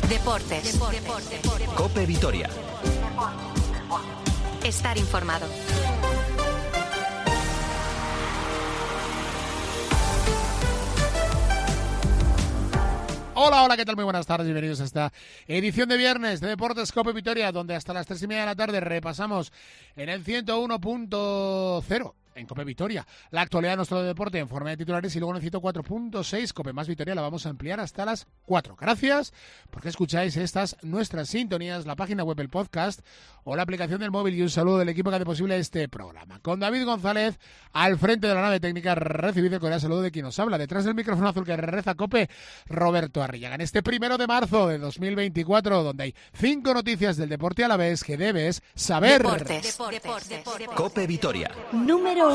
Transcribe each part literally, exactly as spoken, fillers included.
Deportes. Deportes. COPE Vitoria. Estar informado. Hola, hola, ¿qué tal? Muy buenas tardes, bienvenidos a esta edición de viernes de Deportes COPE Vitoria, donde hasta las tres y media de la tarde repasamos en el ciento uno punto cero en COPE Vitoria la actualidad de nuestro deporte en forma de titulares, y luego en el ciento cuatro punto seis COPE Más Vitoria la vamos a ampliar hasta las cuatro. Gracias porque escucháis estas nuestras sintonías, la página web, el podcast o la aplicación del móvil, y un saludo del equipo que hace posible este programa. Con David González al frente de la nave técnica, recibido el cordial saludo de quien nos habla. Detrás del micrófono azul que reza COPE, Roberto Arrillaga. En este primero de marzo de dos mil veinticuatro, donde hay cinco noticias del deporte a la vez que debes saber. Deportes. Deportes. Deportes. COPE Vitoria. Número uno.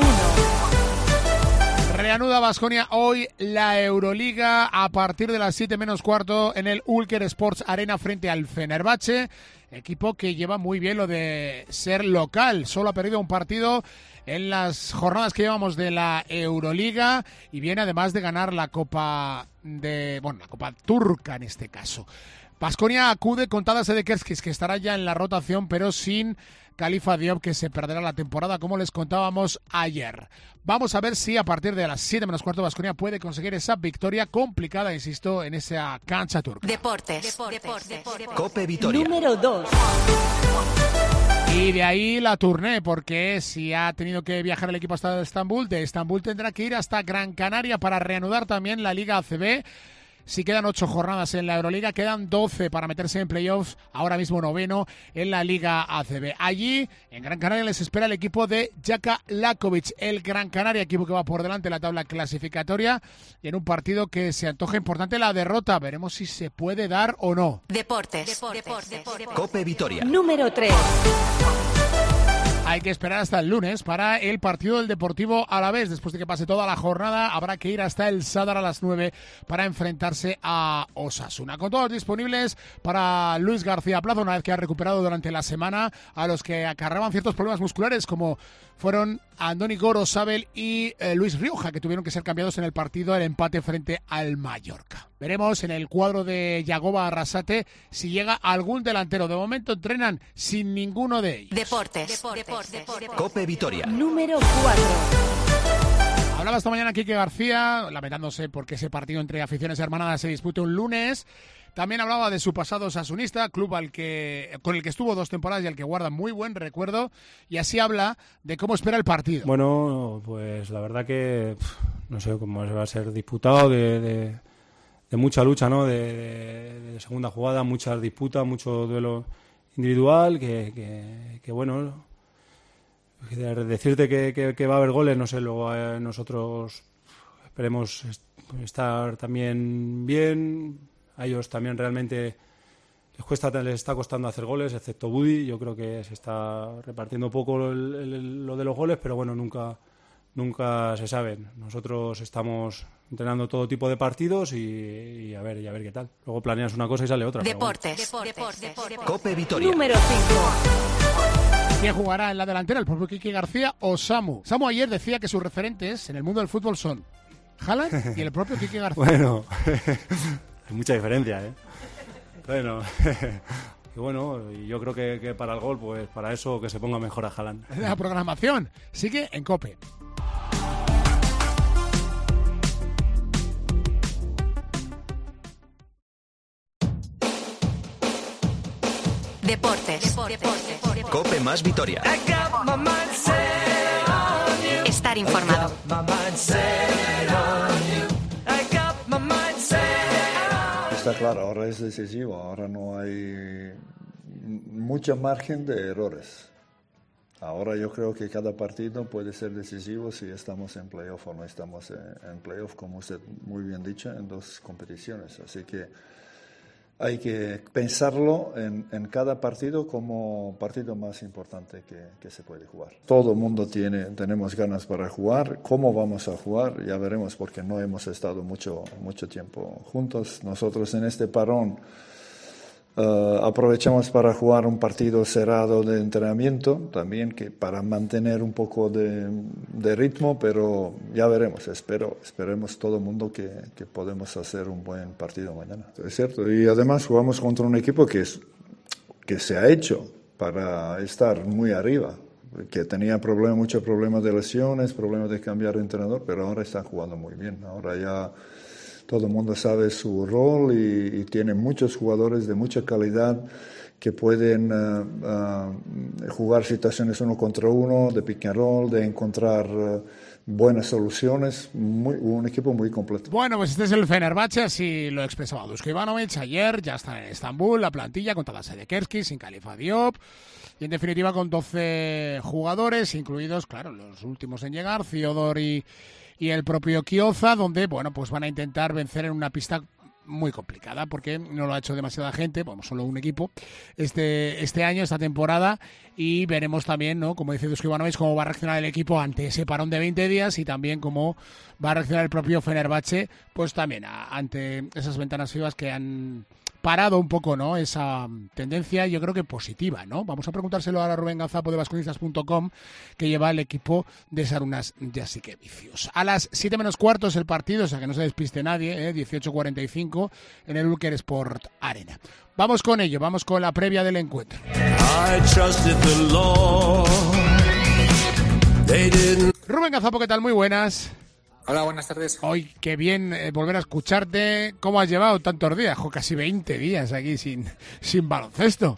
Reanuda Baskonia hoy la Euroliga a partir de las siete menos cuarto en el Ulker Sports Arena frente al Fenerbahce, equipo que lleva muy bien lo de ser local. Solo ha perdido un partido en las jornadas que llevamos de la Euroliga y viene además de ganar la Copa de, bueno, la Copa Turca en este caso. Baskonia acude con Tadas Edekerskis, que estará ya en la rotación, pero sin Khalifa Diop, que se perderá la temporada, como les contábamos ayer. Vamos a ver si a partir de las siete menos cuarto Baskonia puede conseguir esa victoria complicada, insisto, en esa cancha turca. Deportes. Deportes. Deportes. COPE Vitoria. Número dos. Y de ahí la tournée, porque si ha tenido que viajar el equipo hasta Estambul, de Estambul tendrá que ir hasta Gran Canaria para reanudar también la Liga A C B. Si quedan ocho jornadas en la Euroliga, quedan doce para meterse en playoffs, ahora mismo noveno en la Liga A C B. Allí, en Gran Canaria, les espera el equipo de Jaka Lakovic, el Gran Canaria, equipo que va por delante en la tabla clasificatoria, y en un partido que se antoja importante la derrota. Veremos si se puede dar o no. Deportes. Deportes. Deportes. COPE Vitoria. Número tres. Hay que esperar hasta el lunes para el partido del Deportivo Alavés. Después de que pase toda la jornada, habrá que ir hasta el Sadar a las nueve para enfrentarse a Osasuna. Con todos disponibles para Luis García Plaza, una vez que ha recuperado durante la semana a los que acarreaban ciertos problemas musculares, como fueron Andoni Gorosabel y eh, Luis Rioja, que tuvieron que ser cambiados en el partido del empate frente al Mallorca. Veremos en el cuadro de Yagoba Arrasate si llega algún delantero. De momento entrenan sin ninguno de ellos. Deportes. Deportes. Deportes. COPE Vitoria. Número cuatro. Hablaba esta mañana Quique García, lamentándose porque ese partido entre aficiones hermanadas se dispute un lunes. También hablaba de su pasado sasunista, club al que con el que estuvo dos temporadas y al que guarda muy buen recuerdo, y así habla de cómo espera el partido. Bueno, pues la verdad que no sé cómo va a ser disputado, de, de, de mucha lucha, ¿no? De, de, de segunda jugada, muchas disputas, mucho duelo individual, que, que, que bueno, decirte que, que, que va a haber goles, no sé, luego eh, nosotros esperemos estar también bien. A ellos también realmente les cuesta, les está costando hacer goles, excepto Budi. Yo creo que se está repartiendo poco el, el, lo de los goles, pero bueno, nunca, nunca se saben. Nosotros estamos entrenando todo tipo de partidos y, y a ver, y a ver qué tal. Luego planeas una cosa y sale otra. Deportes. Bueno. Deportes. Deportes. COPE Vitoria. Número cinco. ¿Quién jugará en la delantera? ¿El propio Quique García o Samu? Samu ayer decía que sus referentes en el mundo del fútbol son Haaland y el propio Quique García. Bueno, hay mucha diferencia, ¿eh? Bueno, y bueno, yo creo que, que para el gol, pues para eso que se ponga mejor a Haaland. La programación sigue en COPE. Deportes. Deportes. COPE Más Vitoria. Estar informado. Está claro, ahora es decisivo, ahora no hay mucho margen de errores. Ahora yo creo que cada partido puede ser decisivo si estamos en playoff o no estamos en playoff, como usted muy bien dicho, en dos competiciones. Así que hay que pensarlo en, en cada partido como partido más importante que, que se puede jugar. Todo el mundo tiene, tenemos ganas para jugar. ¿Cómo vamos a jugar? Ya veremos, porque no hemos estado mucho, mucho tiempo juntos. Nosotros en este parón Uh, aprovechamos para jugar un partido cerrado de entrenamiento también, que para mantener un poco de, de ritmo, pero ya veremos. Espero, esperemos todo el mundo que, que podemos hacer un buen partido mañana. Es cierto, y además jugamos contra un equipo que, es, que se ha hecho para estar muy arriba, que tenía problemas, muchos problemas de lesiones, problemas de cambiar de entrenador, pero ahora están jugando muy bien. Ahora ya todo el mundo sabe su rol y, y tiene muchos jugadores de mucha calidad que pueden uh, uh, jugar situaciones uno contra uno, de pick and roll, de encontrar uh, buenas soluciones. Muy, un equipo muy completo. Bueno, pues este es el Fenerbahce, así lo expresaba Dusko Ivanovic ayer. Ya está en Estambul la plantilla con Tadas Sedekerski, sin Khalifa Diop. Y en definitiva con doce jugadores, incluidos, claro, los últimos en llegar, Fiodor y... y el propio Chiozza, donde, bueno, pues van a intentar vencer en una pista muy complicada, porque no lo ha hecho demasiada gente, bueno, solo un equipo, este este año, esta temporada, y veremos también, ¿no?, como dice Dusko Ivanovic, cómo va a reaccionar el equipo ante ese parón de veinte días y también cómo va a reaccionar el propio Fenerbahce, pues también a, ante esas ventanas fijas que han parado un poco, ¿no?, esa tendencia, yo creo que positiva, ¿no? Vamos a preguntárselo ahora a Rubén Gazapo de vasconistas punto com, que lleva el equipo de Sarunas Jasikevicius. A las siete menos cuarto es el partido, o sea que no se despiste nadie, ¿eh? dieciocho cuarenta y cinco en el Ulker Sport Arena. Vamos con ello, vamos con la previa del encuentro. Rubén Gazapo, ¿qué tal? Muy buenas. Hola, buenas tardes. Hoy, qué bien eh, volver a escucharte. ¿Cómo has llevado tantos días? Jo, casi veinte días aquí sin, sin baloncesto.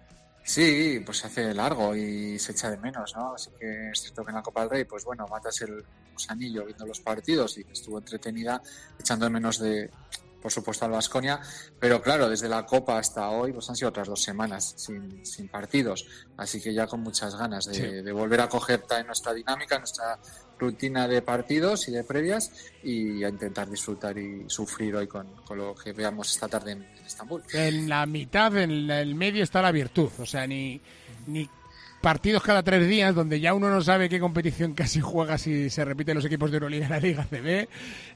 Sí, pues se hace largo y se echa de menos, ¿no? Así que es cierto que en la Copa del Rey, pues bueno, matas el gusanillo viendo los partidos y estuvo entretenida, echando de menos de, por supuesto, al Baskonia. Pero claro, desde la Copa hasta hoy, pues han sido otras dos semanas sin, sin partidos. Así que ya con muchas ganas de, sí. de volver a coger también nuestra dinámica, nuestra rutina de partidos y de previas, y a intentar disfrutar y sufrir hoy con, con lo que veamos esta tarde en, en Estambul. En la mitad, en el medio está la virtud, o sea, ni, ni partidos cada tres días, donde ya uno no sabe qué competición casi juega si se repiten los equipos de Euroliga en la Liga C B,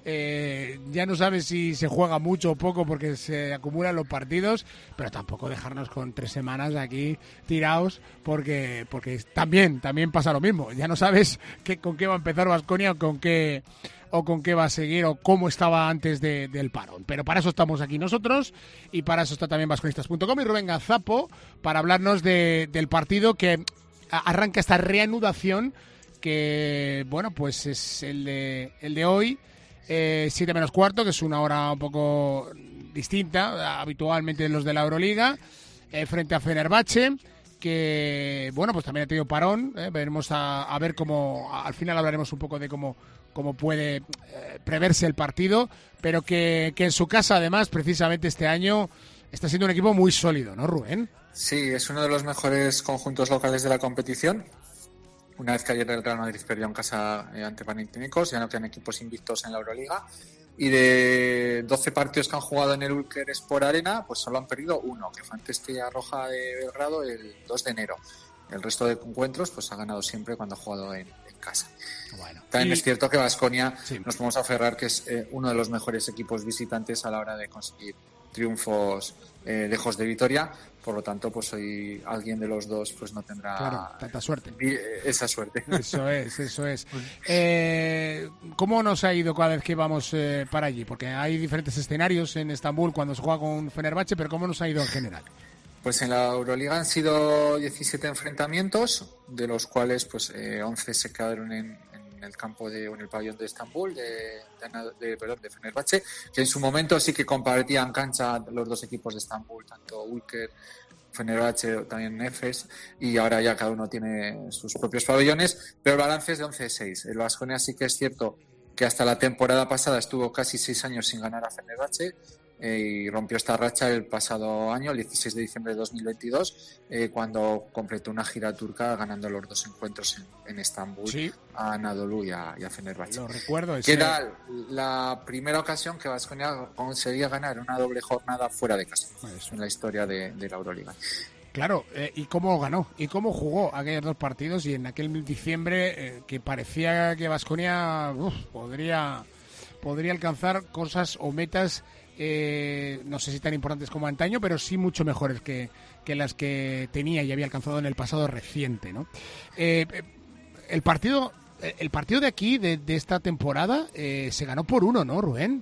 eh, ya no sabe si se juega mucho o poco porque se acumulan los partidos, pero tampoco dejarnos con tres semanas aquí tirados, porque porque también también pasa lo mismo, ya no sabes qué, con qué va a empezar Baskonia o con qué o con qué va a seguir o cómo estaba antes de, del parón. Pero para eso estamos aquí nosotros y para eso está también vasconistas punto com y Rubén Gazapo para hablarnos de, del partido que arranca esta reanudación que, bueno, pues es el de, el de hoy, eh, siete menos cuarto, que es una hora un poco distinta habitualmente de los de la Euroliga, eh, frente a Fenerbahce, que, bueno, pues también ha tenido parón, eh, veremos a, a ver cómo, al final hablaremos un poco de cómo cómo puede eh, preverse el partido, pero que, que en su casa, además, precisamente este año, está siendo un equipo muy sólido, ¿no, Rubén? Sí, es uno de los mejores conjuntos locales de la competición. Una vez que ayer el Real Madrid perdió en casa eh, ante Panathinaikos, ya no tienen equipos invictos en la Euroliga. Y de doce partidos que han jugado en el Ulker Sport Arena, pues solo han perdido uno, que fue ante Estrella Roja de Belgrado el dos de enero. El resto de encuentros pues ha ganado siempre cuando ha jugado en, en casa. Bueno, también y... es cierto que Baskonia, sí, nos podemos aferrar que es eh, uno de los mejores equipos visitantes a la hora de conseguir triunfos eh, lejos de Vitoria. Por lo tanto, pues hoy alguien de los dos pues no tendrá claro, tanta suerte. Esa suerte. Eso es, eso es. Eh, ¿Cómo nos ha ido cada vez que vamos eh, para allí? Porque hay diferentes escenarios en Estambul cuando se juega con Fenerbahce, pero ¿cómo nos ha ido en general? Pues en la Euroliga han sido diecisiete enfrentamientos, de los cuales pues eh, once se quedaron en, en el campo de en el pabellón de Estambul, de, de, de, perdón, de Fenerbahce, que en su momento sí que compartían cancha los dos equipos de Estambul, tanto Ulker, Fenerbahce, también Efes, y ahora ya cada uno tiene sus propios pabellones, pero el balance es de once a seis. El Baskonia sí que es cierto que hasta la temporada pasada estuvo casi seis años sin ganar a Fenerbahce, Eh, y rompió esta racha el pasado año, el dieciséis de diciembre de dos mil veintidós, eh, cuando completó una gira turca ganando los dos encuentros en, en Estambul, sí, a Anadolu y a, y a Fenerbahce. Lo recuerdo. Ese... Que era la primera ocasión que Baskonia conseguía ganar una doble jornada fuera de casa, Eso. en la historia de, de la Euroliga. Claro, eh, ¿y cómo ganó? ¿Y cómo jugó aquellos dos partidos? Y en aquel diciembre eh, que parecía que Baskonia podría, podría alcanzar cosas o metas eh, no sé si tan importantes como antaño, pero sí mucho mejores que, que las que tenía y había alcanzado en el pasado reciente, ¿no? Eh, el partido el partido de aquí, de, de esta temporada, eh, se ganó por uno, ¿no, Rubén?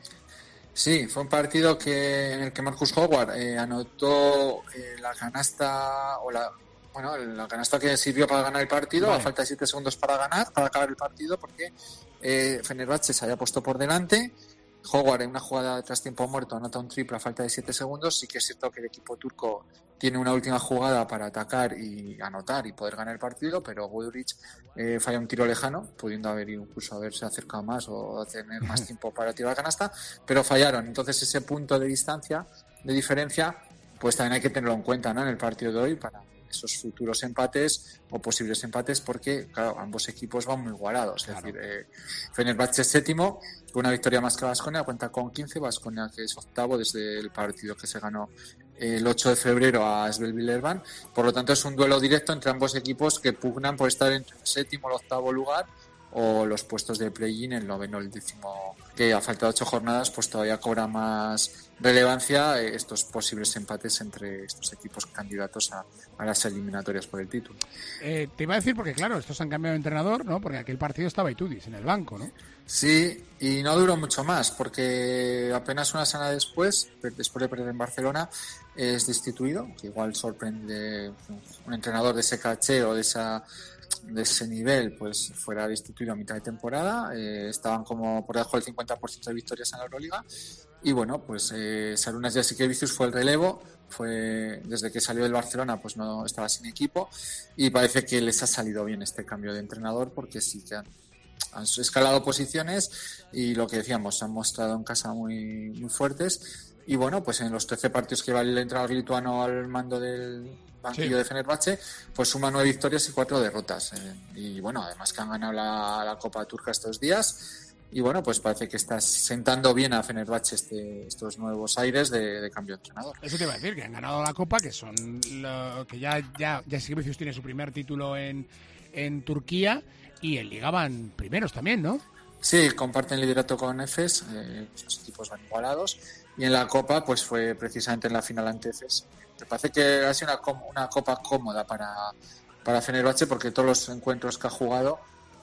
Sí, fue un partido que en el que Marcus Howard eh, anotó eh, la canasta o la bueno la canasta que sirvió para ganar el partido, vale. A falta de siete segundos para ganar, para acabar el partido, porque eh, Fenerbahce se había puesto por delante. Howard en una jugada tras tiempo muerto anota un triple a falta de siete segundos. Sí que es cierto que el equipo turco tiene una última jugada para atacar y anotar y poder ganar el partido, pero Woodridge eh, falla un tiro lejano, pudiendo haber incluso haberse acercado más o tener más tiempo para tirar la canasta, pero fallaron. Entonces ese punto de distancia, de diferencia, pues también hay que tenerlo en cuenta, ¿no?, en el partido de hoy para esos futuros empates o posibles empates, porque claro, ambos equipos van muy igualados. Claro. Es decir, eh, Fenerbahce es séptimo, con una victoria más que Baskonia, cuenta con quince, Baskonia que es octavo desde el partido que se ganó el ocho de febrero a Asvel Villeurbanne. Por lo tanto es un duelo directo entre ambos equipos que pugnan por estar entre el séptimo y el octavo lugar, o los puestos de play-in, el noveno, el décimo, que a falta de ocho jornadas pues todavía cobra más relevancia eh, estos posibles empates entre estos equipos candidatos a, a las eliminatorias por el título. Eh, te iba a decir, porque claro, estos han cambiado de entrenador, ¿no? Porque aquel partido estaba Itudis en el banco, ¿no? Sí, y no duró mucho más, porque apenas una semana después, después de perder en Barcelona, es destituido, que igual sorprende un entrenador de ese caché o de esa de ese nivel, pues fuera destituido a mitad de temporada. Eh, estaban como por debajo del cincuenta por ciento de victorias en la Euroliga, y bueno, pues eh, Sarunas Jasikevicius fue el relevo. Fue desde que salió del Barcelona, pues no estaba sin equipo, y parece que les ha salido bien este cambio de entrenador, porque sí que han, han escalado posiciones y lo que decíamos, se han mostrado en casa muy, muy fuertes. Y bueno, pues en los trece partidos que va el entrenador lituano al mando del banquillo, sí, de Fenerbahce, pues suma nueve victorias y cuatro derrotas. Eh, y bueno, además que han ganado la, la Copa Turca estos días. Y bueno, pues parece que está sentando bien a Fenerbahce este, estos nuevos aires de, de cambio de entrenador. Eso te iba a decir, que han ganado la Copa, que son lo, que ya ya Jasikevicius tiene su primer título en, en Turquía, y en Liga van primeros también, ¿no? Sí, comparten liderato con Efes, eh, los equipos van igualados, y en la Copa pues fue precisamente en la final ante Efes. Me parece que ha sido una, una Copa cómoda para, para Fenerbahce, porque todos los encuentros que ha jugado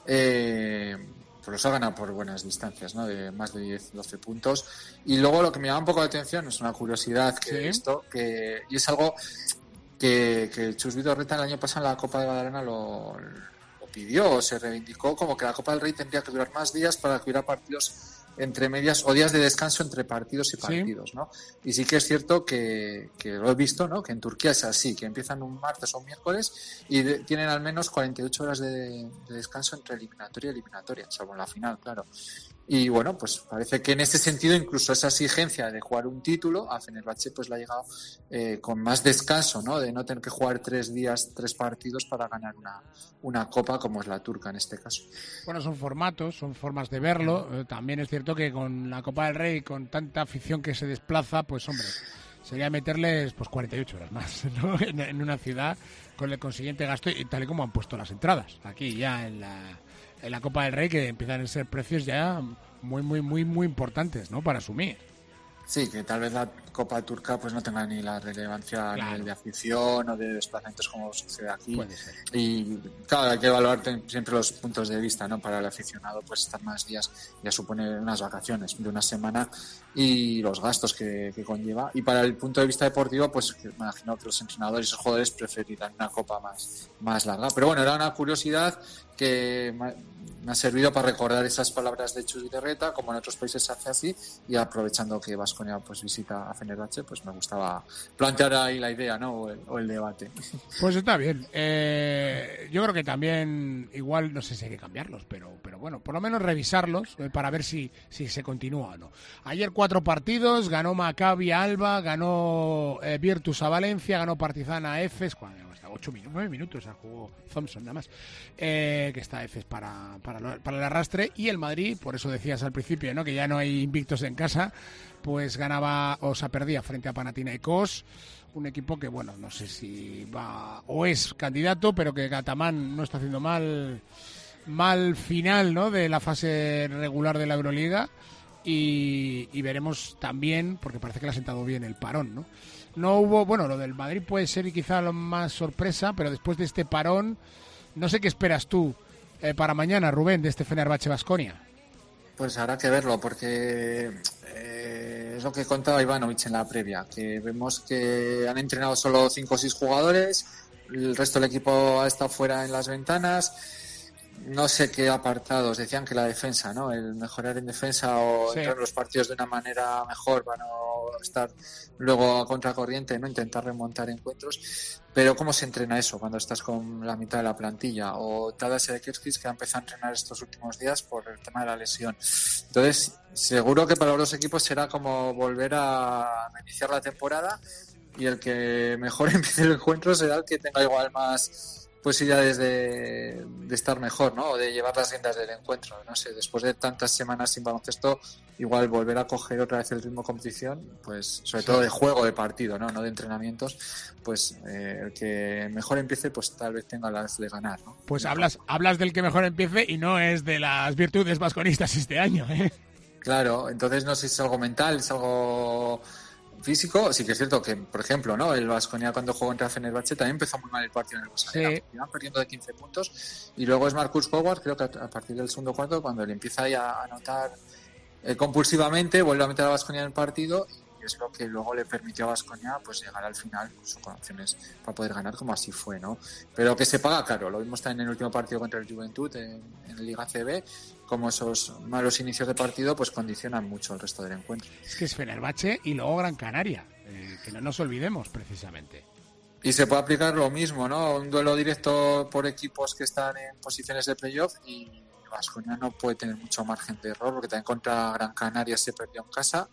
eh, pues los ha ganado por buenas distancias, ¿no?, de más de diez, doce puntos. Y luego lo que me llama un poco la atención es una curiosidad que ¿Sí? he visto, que, y es algo que, que Chus Vidorreta el año pasado en la Copa de Badalona lo, lo pidió, se reivindicó como que la Copa del Rey tendría que durar más días para que hubiera partidos entre medias o días de descanso entre partidos y partidos, ¿sí? ¿no? Y sí que es cierto que, que lo he visto, ¿no?, que en Turquía es así, que empiezan un martes o un miércoles y de, tienen al menos cuarenta y ocho horas de, de descanso entre eliminatoria y eliminatoria, salvo en la final, claro. Y bueno, pues parece que en este sentido incluso esa exigencia de jugar un título a Fenerbahce pues le ha llegado eh, con más descanso, ¿no?, de no tener que jugar tres días, tres partidos para ganar una, una copa como es la turca en este caso. Bueno, son formatos, son formas de verlo. Eh, también es cierto que con la Copa del Rey, con tanta afición que se desplaza, pues hombre, sería meterles pues cuarenta y ocho horas más, ¿no?, en, en una ciudad, con el consiguiente gasto, y tal y como han puesto las entradas aquí ya en la en la Copa del Rey, que empiezan a ser precios ya muy, muy, muy, muy importantes, ¿no?, para asumir. Sí, que tal vez la Copa Turca pues no tenga ni la relevancia a nivel de afición o de desplazamientos como sucede aquí. Puede ser. Y claro, hay que evaluar siempre los puntos de vista, ¿no? Para el aficionado, pues estar más días ya supone unas vacaciones de una semana y los gastos que, que conlleva. Y para el punto de vista deportivo, pues me imagino que los entrenadores y los jugadores preferirán una copa más, más larga. Pero bueno, era una curiosidad que me ha servido para recordar esas palabras de Chus Vidorreta, como en otros países se hace así, y aprovechando que Baskonia pues visita a Fenerbahce, pues me gustaba plantear ahí la idea, ¿no?, o el, o el debate. Pues está bien. Eh, yo creo que también igual, no sé si hay que cambiarlos, pero pero bueno, por lo menos revisarlos eh, para ver si, si se continúa o no. Ayer cuatro partidos, ganó Maccabi a Alba, ganó eh, Virtus a Valencia, ganó Partizan a Efes, ocho minutos, nueve minutos jugó Thompson nada más, eh, que está Efes para, para, lo, para el arrastre, y el Madrid, por eso decías al principio, ¿no?, que ya no hay invictos en casa, pues ganaba o se perdía frente a Panathinaikos, un equipo que, bueno, no sé si va o es candidato, pero que Ataman no está haciendo mal mal final, ¿no?, de la fase regular de la Euroliga, y, y veremos también, porque parece que le ha sentado bien el parón, ¿no? No hubo, bueno, lo del Madrid puede ser quizá lo más sorpresa, pero después de este parón, no sé qué esperas tú eh, para mañana, Rubén, de este Fenerbahce Baskonia. Pues habrá que verlo, porque eh, es lo que contaba Ivanovic en la previa, que vemos que han entrenado solo cinco o seis jugadores, el resto del equipo ha estado fuera en las ventanas. No sé qué apartados, decían que la defensa, ¿no? El mejorar en defensa o sí. entrar en los partidos de una manera mejor para no estar luego a contracorriente, ¿no? Intentar remontar encuentros. Pero ¿cómo se entrena eso cuando estás con la mitad de la plantilla? O Tadas Sedekerskis, que ha empezado a entrenar estos últimos días por el tema de la lesión. Entonces, seguro que para los dos equipos será como volver a iniciar la temporada, y el que mejor empiece el encuentro será el que tenga igual más posibilidades de, de estar mejor, ¿no? O de llevar las riendas del encuentro. No sé, después de tantas semanas sin baloncesto, igual volver a coger otra vez el ritmo de competición, pues sobre sí. todo de juego, de partido, ¿no? No de entrenamientos, pues eh, el que mejor empiece, pues tal vez tenga las de ganar, ¿no? Pues hablas, hablas del que mejor empiece y no es de las virtudes vasconistas este año, ¿eh? Claro, entonces no sé si es algo mental, es algo físico. Sí que es cierto que, por ejemplo, ¿no? El Baskonia cuando jugó contra Fenerbahce también empezó muy mal el partido en el Baskonia. Sí. Iban perdiendo de quince puntos y luego es Marcus Howard, creo que a partir del segundo cuarto, cuando le empieza ya a anotar eh, compulsivamente, vuelve a meter a Baskonia en el partido, y es lo que luego le permitió a Baskonia pues llegar al final con opciones para poder ganar, como así fue, ¿no? Pero que se paga caro. Lo vimos también en el último partido contra el Juventud en, en la Liga C B, como esos malos inicios de partido pues condicionan mucho el resto del encuentro. Es que es Fenerbahce y luego Gran Canaria, eh, que no nos olvidemos precisamente. Y se puede aplicar lo mismo, ¿no? Un duelo directo por equipos que están en posiciones de playoff, y Baskonia no puede tener mucho margen de error, porque también contra Gran Canaria se perdió en casa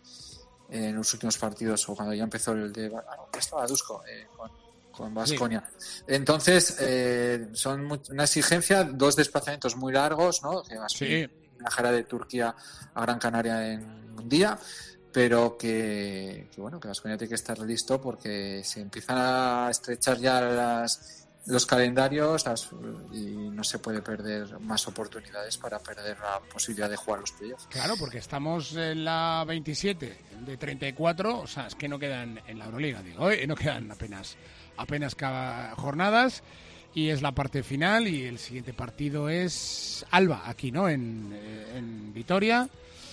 en los últimos partidos, o cuando ya empezó el de... Ah, no, estaba Dusko, eh, con... con Baskonia. Sí. Entonces, eh, son muy, una exigencia, dos desplazamientos muy largos, ¿no? Que Baskonia sí. viajará de Turquía a Gran Canaria en un día, pero que, que bueno, que Baskonia tiene que estar listo, porque se empiezan a estrechar ya las, los calendarios las, y no se puede perder más oportunidades para perder la posibilidad de jugar los playoffs. Claro, porque estamos en la veintisiete de treinta y cuatro, o sea, es que no quedan en la Euroliga, digo, ¿eh? No quedan apenas apenas cada jornadas, y es la parte final, y el siguiente partido es Alba, aquí, ¿no? En, en Vitoria,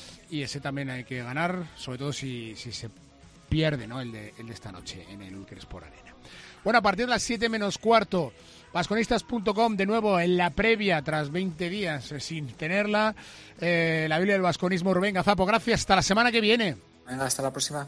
y ese también hay que ganar, sobre todo si, si se pierde, ¿no? El de, el de esta noche en el Ulkersport Arena. Bueno, a partir de las siete menos cuarto, vasconistas punto com, de nuevo en la previa, tras veinte días eh, sin tenerla, eh, la Biblia del vasconismo. Rubén Gazapo, gracias, hasta la semana que viene. Venga, hasta la próxima.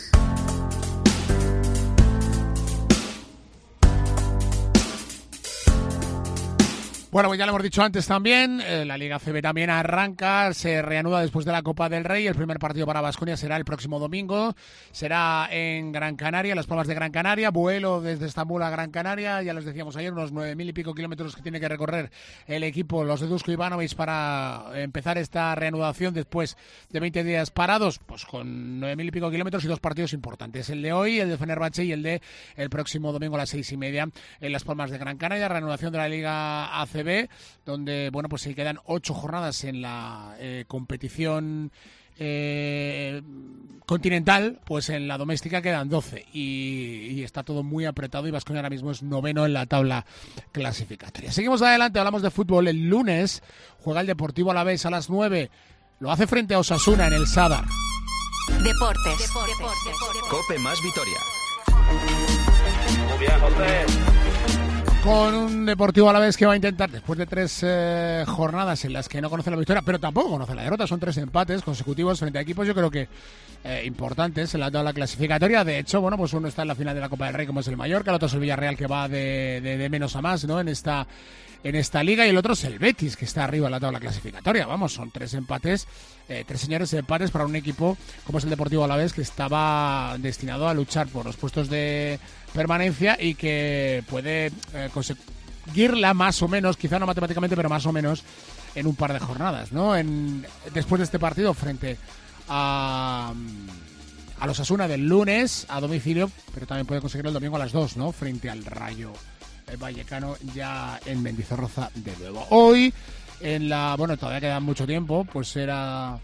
Bueno, pues ya lo hemos dicho antes también, eh, la Liga C B también arranca, se reanuda después de la Copa del Rey. El primer partido para Baskonia será el próximo domingo, será en Gran Canaria, Las Palmas de Gran Canaria, vuelo desde Estambul a Gran Canaria, ya les decíamos ayer, unos nueve mil y pico kilómetros que tiene que recorrer el equipo, los de Dusko Ivanovic, para empezar esta reanudación después de veinte días parados, pues con nueve mil y pico kilómetros y dos partidos importantes, el de hoy, el de Fenerbahce, y el de el próximo domingo a las seis y media en Las Palmas de Gran Canaria, reanudación de la Liga A C B, donde bueno, pues se quedan ocho jornadas en la eh, competición eh, continental, pues en la doméstica quedan doce, y, y está todo muy apretado, y Baskonia ahora mismo es noveno en la tabla clasificatoria. Seguimos adelante, hablamos de fútbol. El lunes juega el Deportivo Alavés a las nueve, lo hace frente a Osasuna en el Sadar. Deportes, Deportes, Deportes. Cope más Vitoria. Muy bien, José. Con un Deportivo Alavés que va a intentar, después de tres eh, jornadas en las que no conoce la victoria, pero tampoco conoce la derrota, son tres empates consecutivos frente a equipos, yo creo que eh, importantes en la tabla clasificatoria. De hecho, bueno, pues uno está en la final de la Copa del Rey, como es el Mallorca, el otro es el Villarreal, que va de, de, de menos a más, ¿no? En esta en esta liga, y el otro es el Betis, que está arriba en la tabla clasificatoria. Vamos, son tres empates, eh, tres señores empates para un equipo como es el Deportivo Alavés, que estaba destinado a luchar por los puestos de permanencia y que puede eh, conseguirla más o menos, quizá no matemáticamente, pero más o menos en un par de jornadas, ¿no? En, después de este partido frente a, a los Osasuna del lunes a domicilio, pero también puede conseguirlo el domingo a las dos, ¿no? Frente al Rayo Vallecano, ya en Mendizorroza de nuevo. Hoy, en la, bueno, todavía queda mucho tiempo, pues será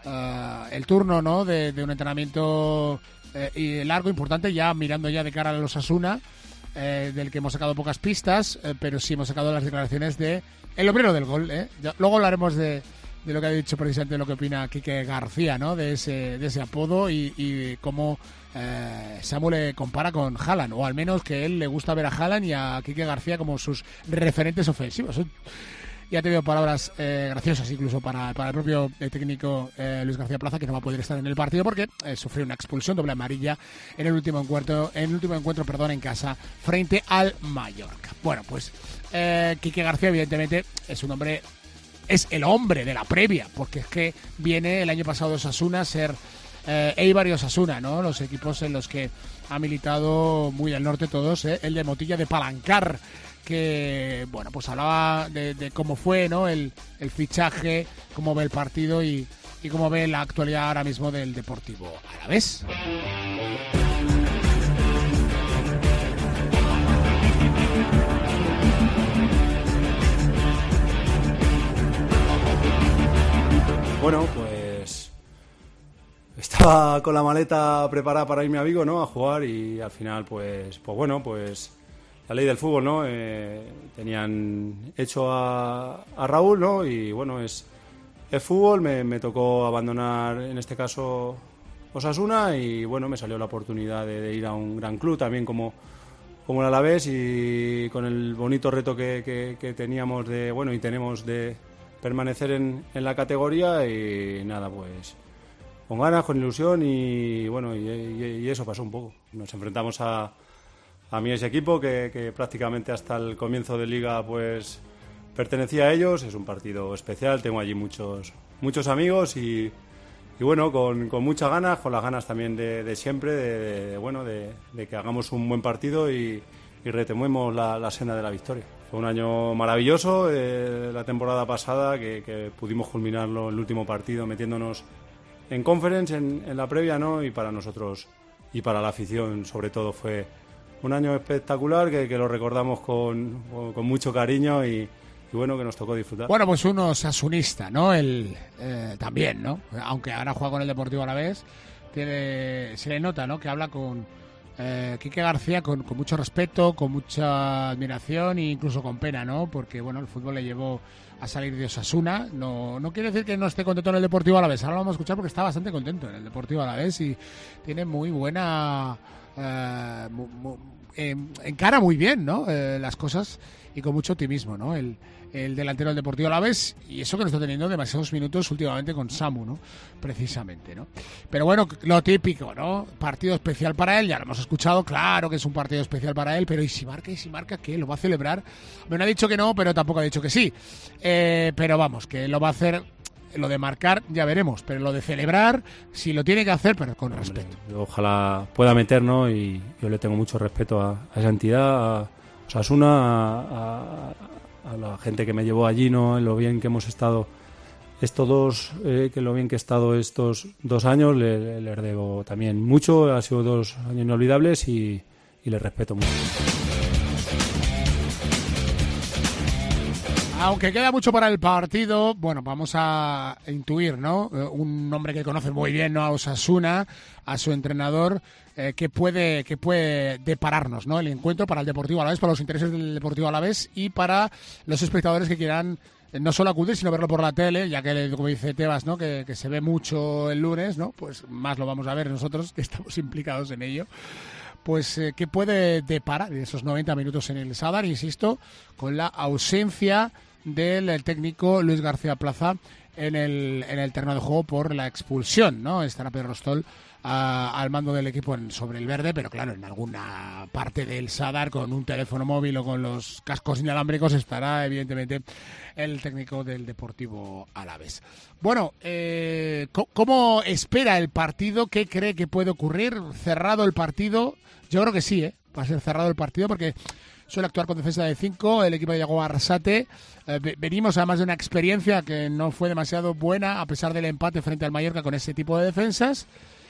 uh, el turno, ¿no? De, de un entrenamiento eh, y largo, importante, ya mirando ya de cara a los Osasuna, eh, del que hemos sacado pocas pistas, eh, pero sí hemos sacado las declaraciones de el obrero del gol, ¿eh? Ya, luego hablaremos de, de lo que ha dicho precisamente, lo que opina Quique García, ¿no? De ese, de ese apodo y, y cómo eh, Samu le compara con Haaland, o al menos que él le gusta ver a Haaland y a Quique García como sus referentes ofensivos. Ya te veo palabras eh, graciosas incluso para, para el propio eh, técnico eh, Luis García Plaza, que no va a poder estar en el partido porque eh, sufrió una expulsión doble amarilla en el último encuentro, en el último encuentro, perdón, en casa frente al Mallorca. Bueno, pues eh, Quique García evidentemente es un hombre, es el hombre de la previa, porque es que viene el año pasado de Osasuna a ser eh, Eibar y Osasuna, ¿no? Los equipos en los que ha militado muy al norte todos, ¿eh? El de Motilla de Palancar, que bueno, pues hablaba de, de cómo fue, ¿no? el, el fichaje, cómo ve el partido y, y cómo ve la actualidad ahora mismo del Deportivo Alavés. Bueno, pues estaba con la maleta preparada para irme a Vigo, ¿no? A jugar, y al final, pues, pues bueno, pues la ley del fútbol, ¿no? Eh, tenían hecho a, a Raúl, ¿no? Y bueno, es, es fútbol, me, me tocó abandonar, en este caso, Osasuna, y bueno, me salió la oportunidad de, de ir a un gran club también como, como el Alavés, y con el bonito reto que, que, que teníamos de, bueno, y tenemos de permanecer en, en la categoría, y nada, pues con ganas, con ilusión, y bueno, y, y, y eso pasó un poco. Nos enfrentamos a a mí ese equipo que, que prácticamente hasta el comienzo de liga pues pertenecía a ellos. Es un partido especial, tengo allí muchos muchos amigos y, y bueno, con, con muchas ganas, con las ganas también de, de siempre, de, de, de, bueno, de, de que hagamos un buen partido y, y retomemos la, la senda de la victoria. Fue un año maravilloso, eh, la temporada pasada, que, que pudimos culminarlo en el último partido metiéndonos en Conference, en, en la previa, ¿no? Y para nosotros y para la afición sobre todo fue un año espectacular que, que lo recordamos con, con mucho cariño y, y bueno, que nos tocó disfrutar. Bueno, pues uno osasunista, ¿no? El, eh, también, ¿no? Aunque ahora juega con el Deportivo Alavés, tiene, se le nota, ¿no? Que habla con eh, Quique García con, con mucho respeto, con mucha admiración e incluso con pena, ¿no? Porque, bueno, el fútbol le llevó a salir de Osasuna. No, no quiere decir que no esté contento en el Deportivo Alavés. Ahora lo vamos a escuchar porque está bastante contento en el Deportivo Alavés y tiene muy buena... Uh, mu, mu, eh, encara muy bien, ¿no? Eh, las cosas y con mucho optimismo, ¿no? El, el delantero del Deportivo Alavés, y eso que no está teniendo demasiados minutos últimamente con Samu, ¿no? Precisamente, ¿no? Pero bueno, lo típico, ¿no? Partido especial para él, ya lo hemos escuchado, claro que es un partido especial para él, pero ¿y si marca? ¿Y si marca qué? ¿Lo va a celebrar? Me ha dicho que no, pero tampoco ha dicho que sí. Eh, pero vamos, que lo va a hacer. Lo de marcar ya veremos, pero lo de celebrar, si lo tiene que hacer, pero con respeto. Ojalá pueda meter, ¿no? Y yo le tengo mucho respeto a, a esa entidad, a Osasuna, a, a, a la gente que me llevó allí, ¿no? En lo bien que hemos estado estos dos, eh, que lo bien que he estado estos dos años, le, le debo también mucho. Ha sido dos años inolvidables y, y le respeto mucho. Aunque queda mucho para el partido, bueno, vamos a intuir, ¿no? Un hombre que conoce muy bien, ¿no? A Osasuna, a su entrenador, eh, que puede que puede depararnos, ¿no? El encuentro para el Deportivo Alavés, para los intereses del Deportivo Alavés y para los espectadores que quieran eh, no solo acudir, sino verlo por la tele, ya que, como dice Tebas, ¿no? Que, que se ve mucho el lunes, ¿no? Pues más lo vamos a ver nosotros, que estamos implicados en ello. Pues, eh, ¿qué puede deparar esos noventa minutos en el Sadar? Insisto, con la ausencia del el técnico Luis García Plaza en el, en el terreno de juego por la expulsión, ¿no? Estará Pedro Rostol a, al mando del equipo en, sobre el verde, pero claro, en alguna parte del Sadar con un teléfono móvil o con los cascos inalámbricos estará evidentemente el técnico del Deportivo Alavés. Bueno, eh, ¿cómo espera el partido? ¿Qué cree que puede ocurrir? ¿Cerrado el partido? Yo creo que sí, ¿eh? Va a ser cerrado el partido porque suele actuar con defensa de cinco, el equipo de Yago Arrasate. Eh, venimos además de una experiencia que no fue demasiado buena, a pesar del empate frente al Mallorca con ese tipo de defensas.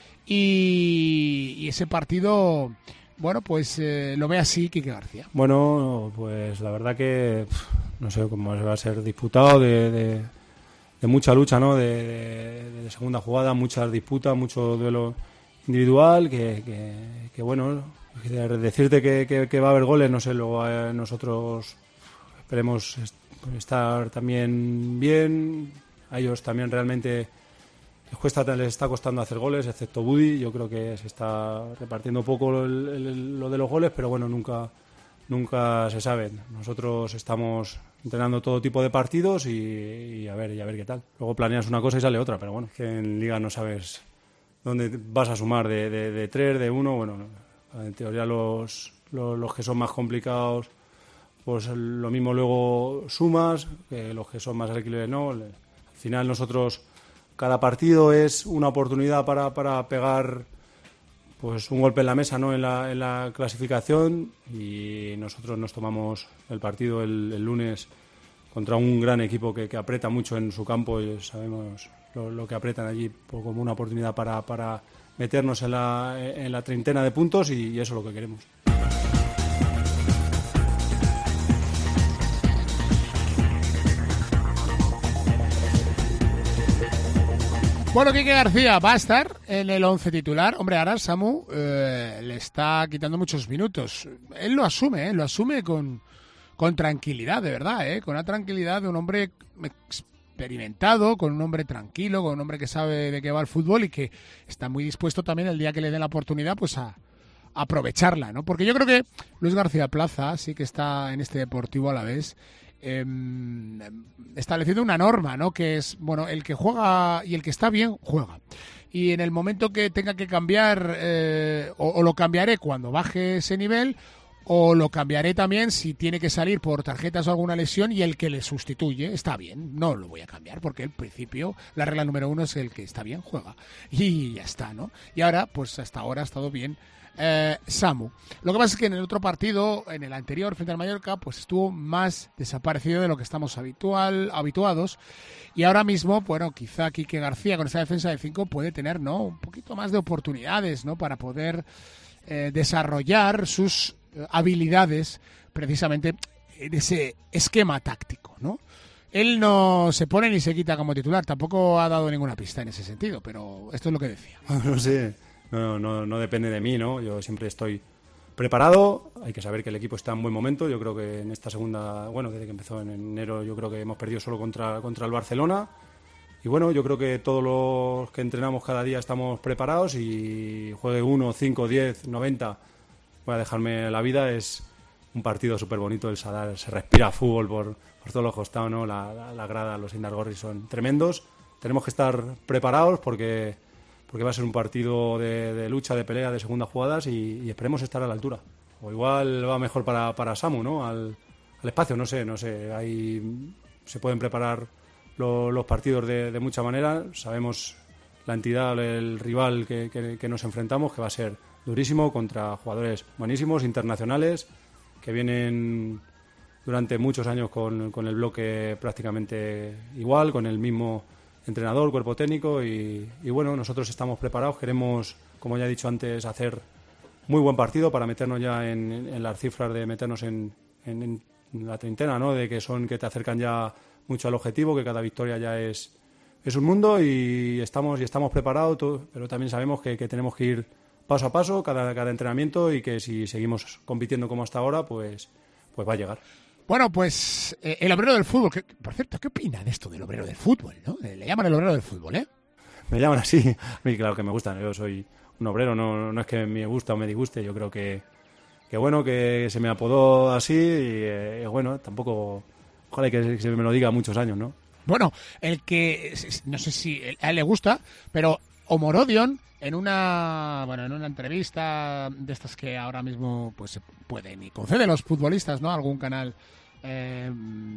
Y, y ese partido, bueno, pues eh, lo ve así Quique García. Bueno, pues la verdad que no sé cómo va a ser disputado de, de, de mucha lucha, ¿no? De, de, de segunda jugada, muchas disputas, mucho duelo individual, que, que, que bueno, decirte que, que, que va a haber goles, no sé, luego eh, nosotros esperemos estar también bien, a ellos también realmente les, cuesta, les está costando hacer goles, excepto Budi, yo creo que se está repartiendo poco el, el, lo de los goles, pero bueno, nunca, nunca se sabe. Nosotros estamos entrenando todo tipo de partidos y, y a ver y a ver qué tal. Luego planeas una cosa y sale otra, pero bueno, que en Liga no sabes dónde vas a sumar de, de, de tres, de uno, bueno, en teoría los, los, los que son más complicados, pues lo mismo luego sumas, que los que son más asequibles no. Al final nosotros, cada partido es una oportunidad para, para pegar pues un golpe en la mesa, ¿no? en, la, en la clasificación, y nosotros nos tomamos el partido el, el lunes contra un gran equipo que, que aprieta mucho en su campo y sabemos lo, lo que apretan allí como una oportunidad para, para meternos en la, en la treintena de puntos y, y eso es lo que queremos. Bueno, Quique García va a estar en el once titular. Hombre, ahora Samu eh, le está quitando muchos minutos. Él lo asume, ¿eh? Lo asume con, con tranquilidad, de verdad, ¿eh? Con la tranquilidad de un hombre experimentado, con un hombre tranquilo, con un hombre que sabe de qué va el fútbol y que está muy dispuesto también el día que le den la oportunidad, pues a, a aprovecharla, ¿no? Porque yo creo que Luis García Plaza sí que está en este Deportivo Alavés Eh, estableciendo una norma, ¿no? Que es, bueno, el que juega y el que está bien, juega. Y en el momento que tenga que cambiar, eh, o, o lo cambiaré cuando baje ese nivel, o lo cambiaré también si tiene que salir por tarjetas o alguna lesión y el que le sustituye está bien. No lo voy a cambiar porque el principio, la regla número uno es el que está bien, juega. Y ya está, ¿no? Y ahora, pues hasta ahora ha estado bien Eh, Samu. Lo que pasa es que en el otro partido, en el anterior frente al Mallorca, pues estuvo más desaparecido de lo que estamos habitual, habituados, y ahora mismo, bueno, quizá Quique García con esta defensa de cinco puede tener, ¿no?, un poquito más de oportunidades, ¿no?, para poder eh, desarrollar sus eh, habilidades precisamente en ese esquema táctico, ¿no? Él no se pone ni se quita como titular, tampoco ha dado ninguna pista en ese sentido, pero esto es lo que decía. No sé. No, no, no depende de mí, ¿no? Yo siempre estoy preparado, hay que saber que el equipo está en buen momento. Yo creo que en esta segunda, bueno, desde que empezó en enero, yo creo que hemos perdido solo contra, contra el Barcelona. Y bueno, yo creo que todos los que entrenamos cada día estamos preparados y juegue uno, cinco, diez, noventa, voy a dejarme la vida. Es un partido súper bonito el Sadar, se respira fútbol por, por todos los costados, ¿no? La, la, la grada, los Indargorri son tremendos. Tenemos que estar preparados porque... porque va a ser un partido de, de lucha, de pelea, de segundas jugadas y, y esperemos estar a la altura. O igual va mejor para, para Samu, ¿no? Al, al espacio, no sé, no sé. Ahí se pueden preparar lo, los partidos de, de mucha manera. Sabemos la entidad, el rival que, que, que nos enfrentamos, que va a ser durísimo contra jugadores buenísimos, internacionales, que vienen durante muchos años con, con el bloque prácticamente igual, con el mismo entrenador, cuerpo técnico y, y bueno, nosotros estamos preparados, queremos, como ya he dicho antes, hacer muy buen partido para meternos ya en, en las cifras de meternos en, en, en la treintena, ¿no? De que son que te acercan ya mucho al objetivo, que cada victoria ya es, es un mundo y estamos, y estamos preparados, todo, pero también sabemos que, que tenemos que ir paso a paso, cada, cada entrenamiento y que si seguimos compitiendo como hasta ahora, pues, pues va a llegar. Bueno, pues eh, el obrero del fútbol, que, por cierto, ¿qué opina de esto del obrero del fútbol, no? Le llaman el obrero del fútbol, ¿eh? Me llaman así, a mí claro que me gustan, yo soy un obrero, no, no es que me gusta o me disguste, yo creo que, que bueno, que se me apodó así y eh, bueno, tampoco, ojalá que se me lo diga muchos años, ¿no? Bueno, el que, no sé si a él le gusta, pero Omorodion, en una, bueno, en una entrevista de estas que ahora mismo pues se pueden y conceden los futbolistas, ¿no? Algún canal eh,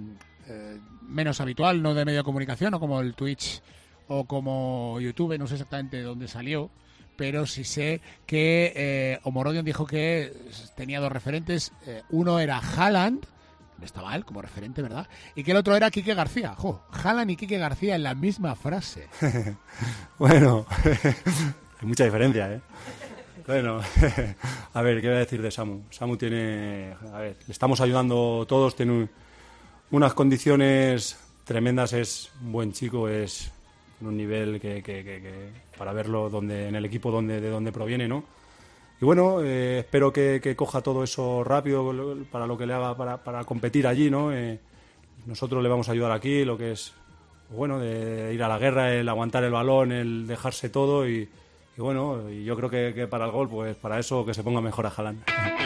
eh, menos habitual, no de medio de comunicación, o como el Twitch o como YouTube, no sé exactamente dónde salió, pero sí sé que eh, Omorodion dijo que tenía dos referentes, eh, uno era Haaland, no estaba él como referente, ¿verdad? Y que el otro era Quique García. Jo, Haaland y Quique García en la misma frase. Bueno, hay mucha diferencia, ¿eh? Bueno, a ver, ¿qué voy a decir de Samu? Samu tiene, a ver, le estamos ayudando todos, tiene un, unas condiciones tremendas, es un buen chico, es en un nivel que, que, que, que para verlo donde en el equipo donde de donde proviene, ¿no? Y bueno, eh, espero que, que coja todo eso rápido para lo que le haga para, para competir allí, ¿no? Eh, nosotros le vamos a ayudar aquí, lo que es, bueno, de ir a la guerra, el aguantar el balón, el dejarse todo y, y bueno, y yo creo que, que para el gol, pues para eso que se ponga mejor a Haaland.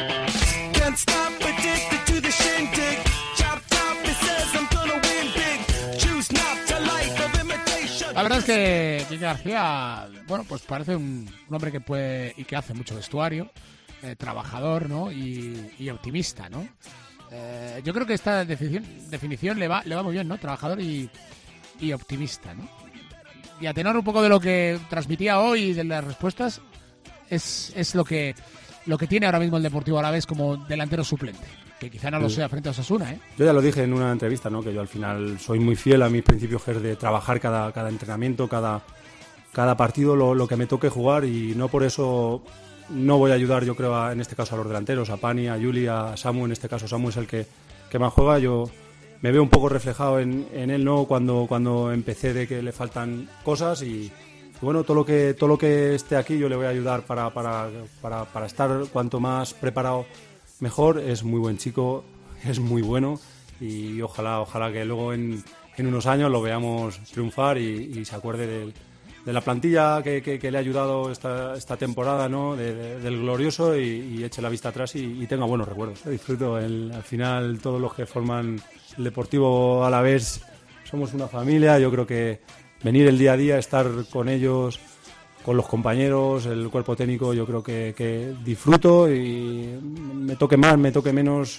La verdad es que Quique García, bueno, pues parece un, un hombre que puede y que hace mucho vestuario, eh, trabajador, ¿no? Y, y optimista, ¿no? Eh, yo creo que esta definición, definición le va le va muy bien, ¿no? Trabajador y, y optimista, ¿no? Y a tenor un poco de lo que transmitía hoy y de las respuestas, es, es lo que lo que tiene ahora mismo el Deportivo Alavés como delantero suplente. Que quizá no lo sea frente a Osasuna, ¿eh? Yo ya lo dije en una entrevista, ¿no? Que yo al final soy muy fiel a mis principios, que es de trabajar cada, cada entrenamiento, cada, cada partido, lo, lo que me toque jugar, y no por eso no voy a ayudar, yo creo, a, en este caso a los delanteros, a Pani, a Juli, a Samu. En este caso Samu es el que, que más juega. Yo me veo un poco reflejado en, en él, ¿no? Cuando, cuando empecé, de que le faltan cosas, y, y bueno, todo lo que todo lo que esté aquí yo le voy a ayudar para, para, para, para estar cuanto más preparado mejor. Es muy buen chico, es muy bueno, y ojalá ojalá que luego en, en unos años lo veamos triunfar y, y se acuerde de, de la plantilla que, que, que le ha ayudado esta, esta temporada, ¿no? De, de, del glorioso, y, y eche la vista atrás y, y tenga buenos recuerdos. Disfruto, el, al final todos los que forman el Deportivo Alavés somos una familia. Yo creo que venir el día a día, estar con ellos, con los compañeros, el cuerpo técnico, yo creo que, que disfruto, y me toque más, me toque menos.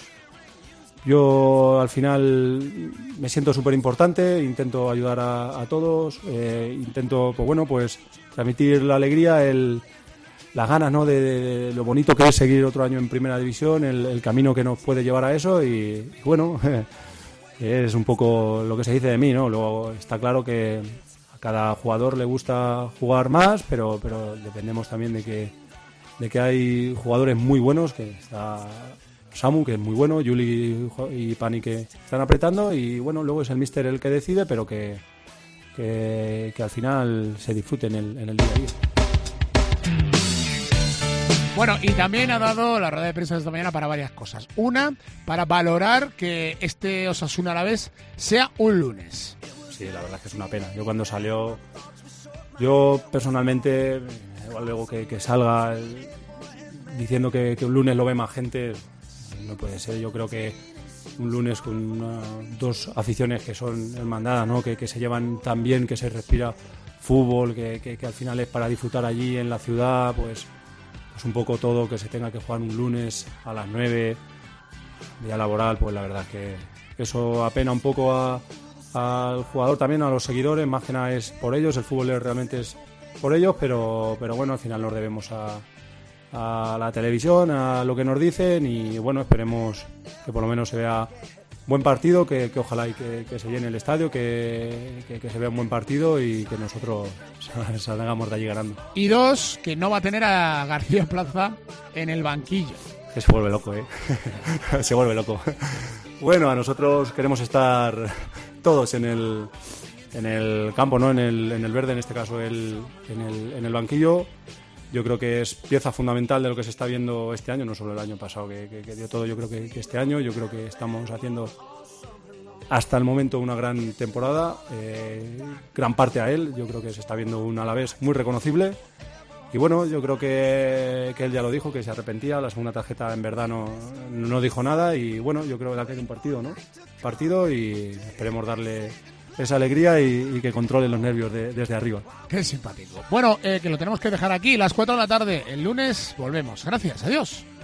Yo al final me siento súper importante, intento ayudar a, a todos, eh, intento, pues bueno, pues transmitir la alegría, el, las ganas, ¿no? De, de, de lo bonito que es seguir otro año en Primera División, el, el camino que nos puede llevar a eso, y, y bueno, es un poco lo que se dice de mí, ¿no? Luego está claro que cada jugador le gusta jugar más, pero pero dependemos también de que de que hay jugadores muy buenos, que está Samu, que es muy bueno, Juli y Pani, que están apretando, y bueno, luego es el míster el que decide, pero que que, que al final se disfrute en el, en el día a día. Bueno, y también ha dado la rueda de prensa de esta mañana para varias cosas. Una, para valorar que este Osasuna Alavés sea un lunes. Sí, la verdad es que es una pena. Yo cuando salió, yo personalmente, igual luego que, que salga el, diciendo que, que un lunes lo ve más gente, no puede ser. Yo creo que un lunes con una, dos aficiones que son hermandadas, ¿no? Que, que se llevan tan bien, que se respira fútbol, que, que, que al final es para disfrutar allí en la ciudad, pues, pues un poco todo, que se tenga que jugar un lunes a las nueve, día laboral, pues la verdad es que eso apena un poco a al jugador, también a los seguidores, más que nada es por ellos, el fútbol realmente es por ellos, pero pero bueno, al final nos debemos a, a la televisión, a lo que nos dicen, y bueno, esperemos que por lo menos se vea buen partido, que, que ojalá y que, que se llene el estadio, que, que, que se vea un buen partido y que nosotros salgamos de allí ganando. Y dos, que no va a tener a García Plaza en el banquillo. Que se vuelve loco, ¿eh? Se vuelve loco. Bueno, a nosotros queremos estar todos en el en el campo, ¿no? En el, en el verde, en este caso el, en, el, en el banquillo. Yo creo que es pieza fundamental de lo que se está viendo este año, no solo el año pasado que, que, que dio todo. Yo creo que, que este año, yo creo que estamos haciendo hasta el momento una gran temporada, eh, gran parte a él. Yo creo que se está viendo un Alavés muy reconocible. Y bueno, yo creo que, que él ya lo dijo, que se arrepentía. La segunda tarjeta en verdad no, no dijo nada. Y bueno, yo creo que le ha quedado un partido, ¿no? Partido, y esperemos darle esa alegría y, y que controle los nervios de, desde arriba. Qué simpático. Bueno, eh, que lo tenemos que dejar aquí, las cuatro de la tarde. El lunes volvemos. Gracias, adiós.